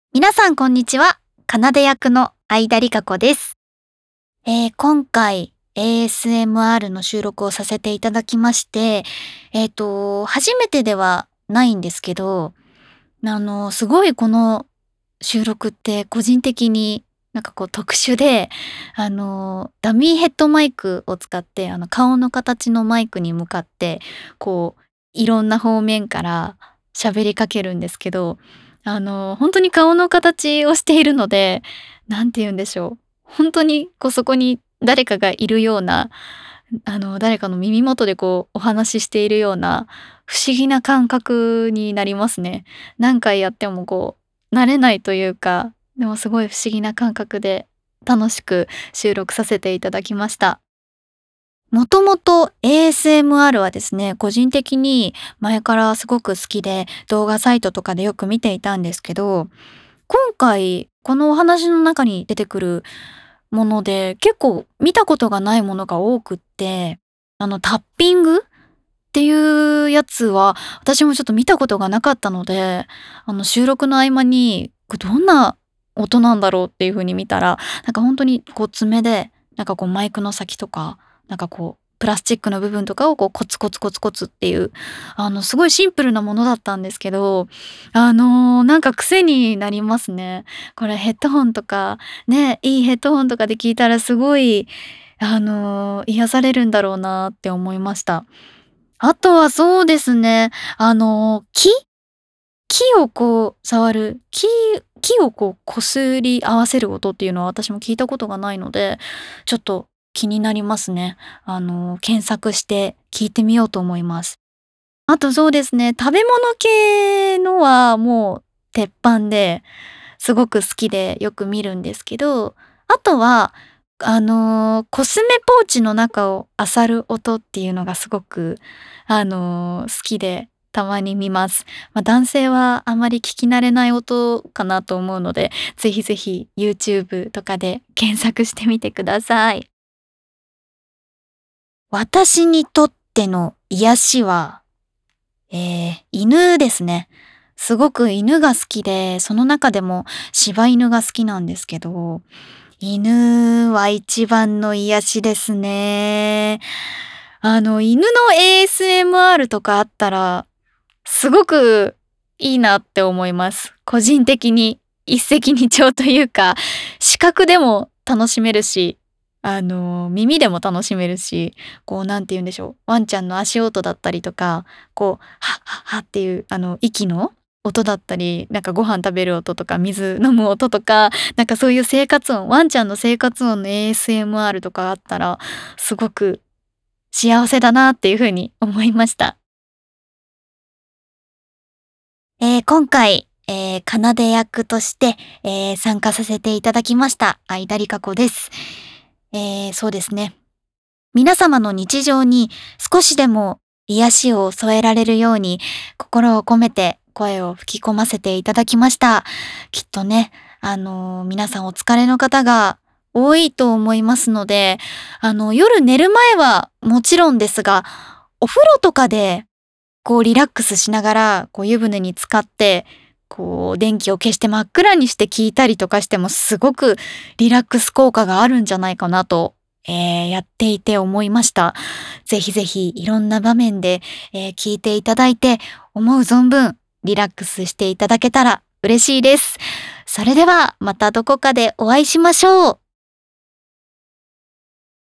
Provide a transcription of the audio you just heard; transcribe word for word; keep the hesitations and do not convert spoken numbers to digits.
皆さんこんにちは。かなで役の相田理香子です。えー、今回 エーエスエムアール の収録をさせていただきまして、えっと、初めてではないんですけど、あの、すごいこの収録って個人的になんかこう特殊で、あの、ダミーヘッドマイクを使って、あの、顔の形のマイクに向かって、こう、いろんな方面から喋りかけるんですけど、あの、本当に顔の形をしているので、なんて言うんでしょう。本当にこうそこに誰かがいるような、あの、誰かの耳元でこうお話ししているような不思議な感覚になりますね。何回やってもこう慣れないというか、でもすごい不思議な感覚で楽しく収録させていただきました。もともと エーエスエムアール はですね、個人的に前からすごく好きで、動画サイトとかでよく見ていたんですけど、今回このお話の中に出てくるもので、結構見たことがないものが多くって、あのタッピングっていうやつは私もちょっと見たことがなかったので、あの収録の合間にこれどんな音なんだろうっていう風に見たら、なんか本当にこう爪でなんかこうマイクの先とか、なんかこうプラスチックの部分とかをこうコツコツコツコツっていう、あのすごいシンプルなものだったんですけど、あのなんか癖になりますね。これヘッドホンとかね、いいヘッドホンとかで聞いたらすごいあの癒されるんだろうなって思いました。あとはそうですね、あの、木木をこう触る、木木をこう擦り合わせる音っていうのは私も聞いたことがないので、ちょっと気になりますね。あの、検索して聞いてみようと思います。あとそうですね、食べ物系のはもう鉄板で、すごく好きでよく見るんですけど、あとは、あの、コスメポーチの中を漁る音っていうのがすごく、あの、好きでたまに見ます。まあ、男性はあまり聞き慣れない音かなと思うので、ぜひぜひ YouTube とかで検索してみてください。私にとっての癒しは、えー、犬ですね。すごく犬が好きで、その中でも柴犬が好きなんですけど、犬は一番の癒しですね。あの、犬の エーエスエムアール とかあったら、すごくいいなって思います。個人的に一石二鳥というか、視覚でも楽しめるし、あの、耳でも楽しめるし、こう、なんて言うんでしょう、ワンちゃんの足音だったりとか、こう、はっはっはっていう、あの、息の音だったり、なんかご飯食べる音とか、水飲む音とか、なんかそういう生活音、ワンちゃんの生活音の エーエスエムアール とかあったら、すごく幸せだなっていう風に思いました。えー、今回、えー、奏で役として、えー、参加させていただきました、相田理香子です。えー、そうですね。皆様の日常に少しでも癒しを添えられるように、心を込めて声を吹き込ませていただきました。きっとね、あのー皆さんお疲れの方が多いと思いますので、あの、夜寝る前はもちろんですが、お風呂とかでこうリラックスしながら、こう湯船に浸かって、こう電気を消して真っ暗にして聞いたりとかしてもすごくリラックス効果があるんじゃないかなと、えー、やっていて思いました。ぜひぜひいろんな場面で、えー、聞いていただいて、思う存分リラックスしていただけたら嬉しいです。それではまたどこかでお会いしましょう。